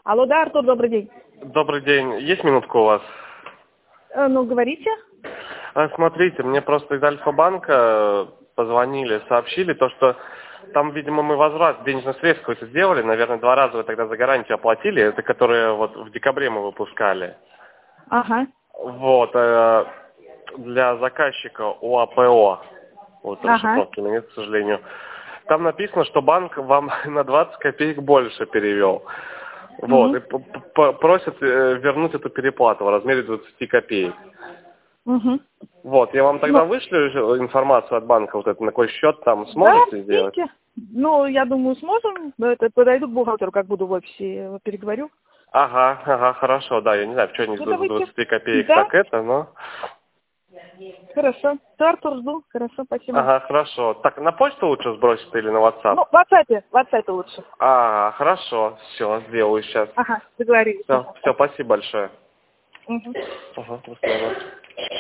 Алло, да, Артур, добрый день. Добрый день. Есть минутка у вас? Ну, говорите. Смотрите, мне просто из Альфа-банка позвонили, сообщили то, что там, видимо, мы возврат денежных средств какой-то сделали. Наверное, 2 раза вы тогда за гарантию оплатили. Это которые вот в декабре мы выпускали. Ага. Вот. Для заказчика УАПО. Вот расшифровки нет, к сожалению. Там написано, что банк вам на 20 копеек больше перевел. Вот. И просят вернуть эту переплату в размере 20 копеек. Вот, я вам тогда вышлю информацию от банка, вот это, на какой счет там сможете сделать? Ну, я думаю, сможем. Это подойду к бухгалтеру, как буду в офисе, переговорю. Ага, хорошо, да, я не знаю, почему они с 20 копеек так это, но... Хорошо. Артур, жду. Хорошо, спасибо. Ага, хорошо. Так, на почту лучше сбросить или на WhatsApp? Ну, в WhatsApp лучше. Хорошо, все, сделаю сейчас. Ага, договорились. Все, спасибо большое. Угу. Ага, до свидания.